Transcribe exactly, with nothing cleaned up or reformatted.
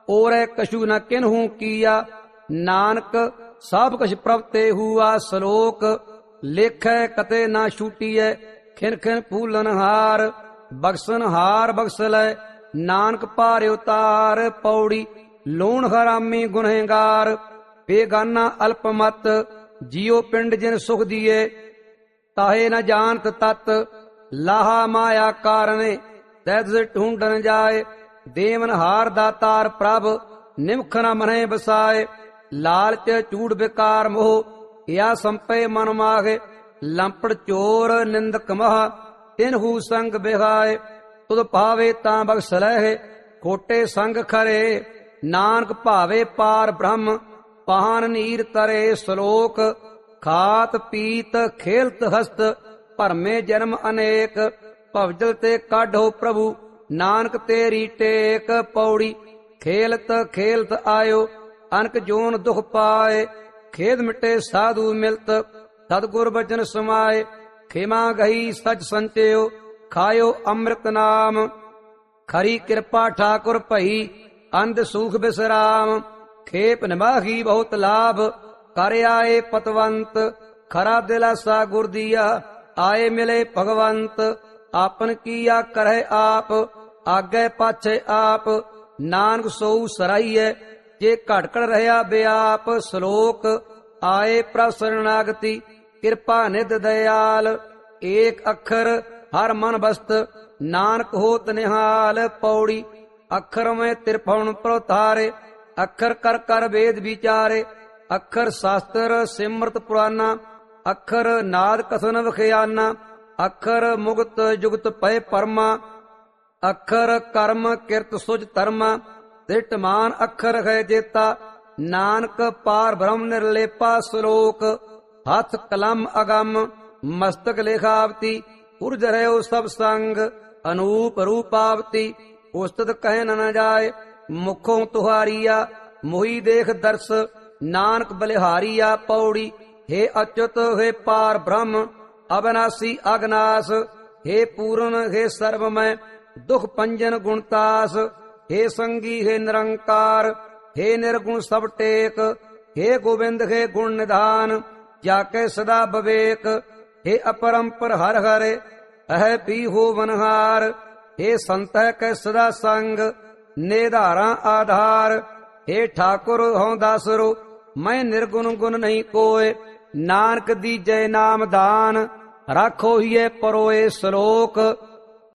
ओरै कछु न किन्हू किया। नानक सब कछ प्रभ ते हुआ। सलोक लेखै कते न छूटियै। खिन खिन फूलन हार बक्सन हार बक्सलै। नानक भारे उतार। पौड़ी लूण हरामी गुनहगार। बेगाना अल्पमत जियो पिंड जिन सुख दिए। ताहे न जानत तत लाहा माया कारणे। तैत ढूंढन जाए देवन हार दातार प्रभ। निमख न मने बसाए लालच चूड़ विकार मोह। या संपे मन माहे लंपड़ चोर निंदक मह। तिनहु संग बिहाए तुद पावे तां बख्श लहे। खोटे संग खरे नानक भावे पार ब्रह्म। पाहन नीर तरे सलोक खात पीत खेलत हस्त। भरमे जन्म अनेक भवजल ते काढो प्रभु। नानक तेरी टेक। पौड़ी खेलत खेलत आयो अनक जोन दुख पाए। खेद मिटे साधु मिलत सतगुर बचन समाए। खेमा गही सच संचयो खायो अमृत नाम। खरी कृपा ठाकुर भई अंध सुख विश्राम। खेप निभाही बहुत लाभ कर आए पतवंत। खरा दिलासा गुर दिया आए मिले भगवंत। आपन किया करहे आप आगे पाछे आप। नानक सोऊ सराइए जे घट घट रहा व्याप। सलोक आए प्रभ शरणागति कृपा निध दयाल। एक अखर हर मन बस्त नानक होत निहाल। पौड़ी अखर में त्रिभुवन प्रतारे। अखर कर कर वेद विचारे। अखर शास्त्र सिमरत पुराना। अखर नाद कथन विखयाना। अखर मुगत जुगत पय परमा। अखर कर्म किरत सुज धर्मा। दृष्टमान अखर है जेता। नानक पार ब्रह्म निर्लेपा। सलोक हथ कलम अगम मस्तक लेखावती। उर्ज रहो सब संग अनूप रूपावती। उस्तत कह न जाए मुखों तुहारिया। मोही देख दर्श नानक बलिहारिया। पौड़ी हे अच्युत हे पार ब्रह्म अविनाशी अगनाश। हे पूर्ण हे सर्वमय दुख पंजन गुणतास। हे संगी हे निरंकार हे निर्गुण सब टेक। हे गोविंद हे गुण निधान जाके सदा विवेक। हे अपरंपर हर हरे अह पी हो वनहार। हे संत कै सदा संग नेधारा आधार। हे ठाकुर हूँ दासरो मैं निर्गुण गुण नहीं कोय। नानक दी जय नाम दान राखो हिए परोए। सलोक